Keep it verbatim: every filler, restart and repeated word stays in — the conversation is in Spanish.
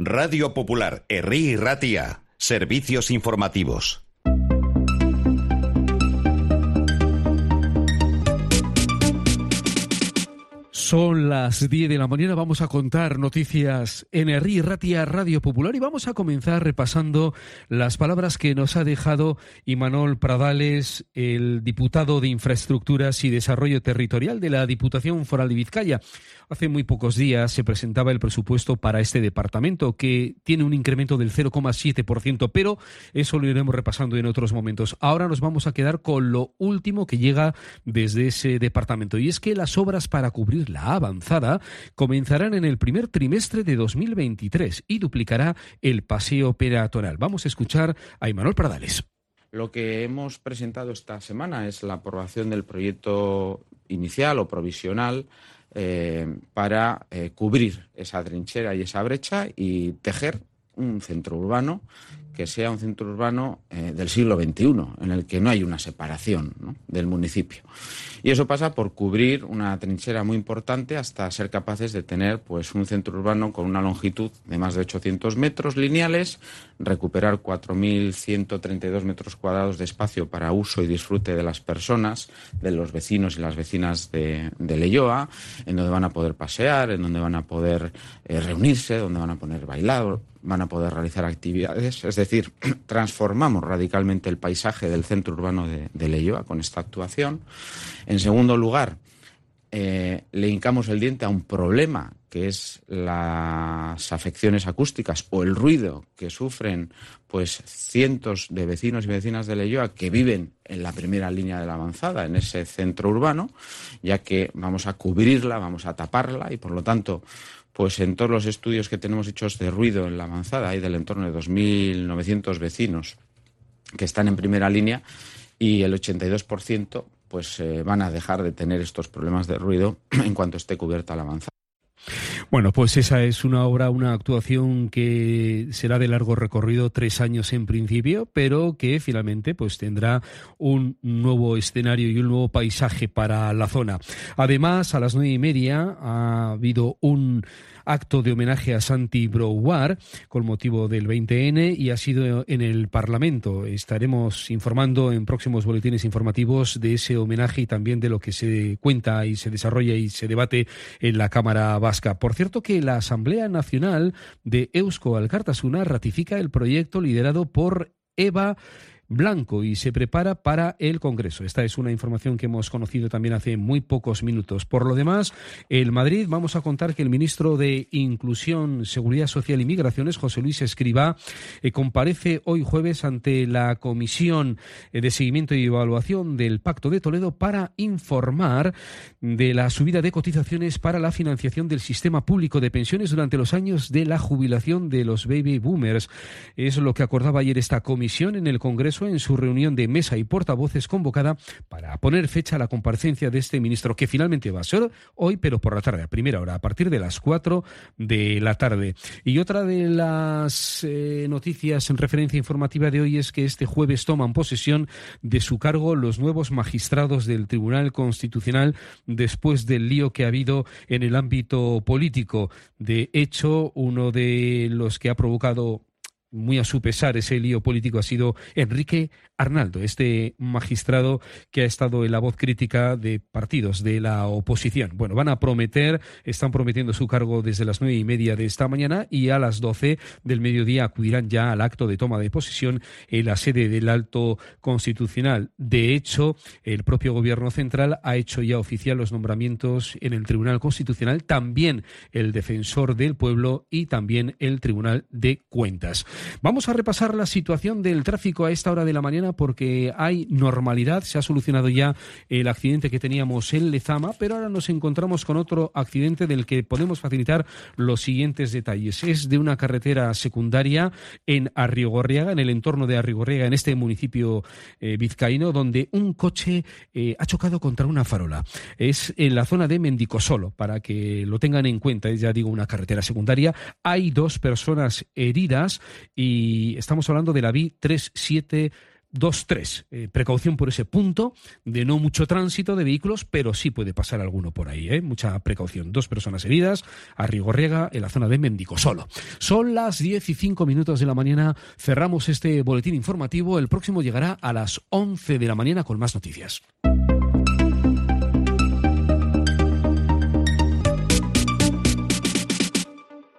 Radio Popular, Herri y Ratia. Servicios informativos. Son las diez de la mañana, vamos a contar noticias en Herri y Ratia, Radio Popular, y vamos a comenzar repasando las palabras que nos ha dejado Imanol Pradales, el diputado de Infraestructuras y Desarrollo Territorial de la Diputación Foral de Vizcaya. Hace muy pocos días se presentaba el presupuesto para este departamento, que tiene un incremento del cero coma siete por ciento, pero eso lo iremos repasando en otros momentos. Ahora nos vamos a quedar con lo último que llega desde ese departamento, y es que las obras para cubrir la avanzada comenzarán en el primer trimestre de dos mil veintitrés y duplicará el paseo peatonal. Vamos a escuchar a Imanol Pradales. Lo que hemos presentado esta semana es la aprobación del proyecto inicial o provisional eh, para eh, cubrir esa trinchera y esa brecha y tejer un centro urbano que sea un centro urbano eh, del siglo veintiuno, en el que no hay una separación, ¿no?, del municipio. Y eso pasa por cubrir una trinchera muy importante hasta ser capaces de tener pues un centro urbano con una longitud de más de ochocientos metros lineales, recuperar cuatro mil ciento treinta y dos metros cuadrados de espacio para uso y disfrute de las personas, de los vecinos y las vecinas de, de Leioa, en donde van a poder pasear, en donde van a poder eh, reunirse, donde van a poder bailar, van a poder realizar actividades. Es decir, transformamos radicalmente el paisaje del centro urbano de, de Leioa con esta actuación. En segundo lugar, eh, le hincamos el diente a un problema, que es las afecciones acústicas o el ruido que sufren pues cientos de vecinos y vecinas de Leioa que viven en la primera línea de la avanzada, en ese centro urbano, ya que vamos a cubrirla, vamos a taparla y, por lo tanto, pues en todos los estudios que tenemos hechos de ruido en la avanzada hay del entorno de dos mil novecientos vecinos que están en primera línea, y el ochenta y dos por ciento pues eh, van a dejar de tener estos problemas de ruido en cuanto esté cubierta la avanzada. Bueno, pues esa es una obra, una actuación que será de largo recorrido, tres años en principio, pero que finalmente pues tendrá un nuevo escenario y un nuevo paisaje para la zona. Además, a las nueve y media ha habido un acto de homenaje a Santi Brouard con motivo del veinte ene y ha sido en el Parlamento. Estaremos informando en próximos boletines informativos de ese homenaje y también de lo que se cuenta y se desarrolla y se debate en la Cámara Vasca. Por cierto, que la Asamblea Nacional de Eusko Alkartasuna ratifica el proyecto liderado por Eva Blanco y se prepara para el Congreso. Esta es una información que hemos conocido también hace muy pocos minutos. Por lo demás, en Madrid vamos a contar que el ministro de Inclusión, Seguridad Social y Migraciones, José Luis Escrivá, eh, comparece hoy jueves ante la Comisión de Seguimiento y Evaluación del Pacto de Toledo para informar de la subida de cotizaciones para la financiación del sistema público de pensiones durante los años de la jubilación de los baby boomers. Es lo que acordaba ayer esta comisión en el Congreso en su reunión de mesa y portavoces convocada para poner fecha a la comparecencia de este ministro, que finalmente va a ser hoy, pero por la tarde, a primera hora, a partir de las cuatro de la tarde. Y otra de las eh, noticias en referencia informativa de hoy es que este jueves toman posesión de su cargo los nuevos magistrados del Tribunal Constitucional después del lío que ha habido en el ámbito político. De hecho, uno de los que ha provocado, muy a su pesar, ese lío político ha sido Enrique Arnaldo, este magistrado que ha estado en la voz crítica de partidos de la oposición. Bueno, van a prometer, están prometiendo su cargo desde las nueve y media de esta mañana y a las doce del mediodía acudirán ya al acto de toma de posesión en la sede del Alto Constitucional. De hecho, el propio Gobierno Central ha hecho ya oficial los nombramientos en el Tribunal Constitucional, también el Defensor del Pueblo y también el Tribunal de Cuentas. Vamos a repasar la situación del tráfico a esta hora de la mañana porque hay normalidad. Se ha solucionado ya el accidente que teníamos en Lezama, pero ahora nos encontramos con otro accidente del que podemos facilitar los siguientes detalles. Es de una carretera secundaria en Arrigorriaga, en el entorno de Arrigorriaga, en este municipio eh, vizcaíno, donde un coche eh, ha chocado contra una farola. Es en la zona de Mendicosolo, para que lo tengan en cuenta. Es, ya digo, una carretera secundaria. Hay dos personas heridas y estamos hablando de la V I trescientos setenta y dos tres. Eh, precaución por ese punto de no mucho tránsito de vehículos, pero sí puede pasar alguno por ahí, ¿eh? Mucha precaución. Dos personas heridas a Rigorriega, en la zona de Mendicosolo. Son las diez y cinco minutos de la mañana. Cerramos este boletín informativo. El próximo llegará a las once de la mañana con más noticias.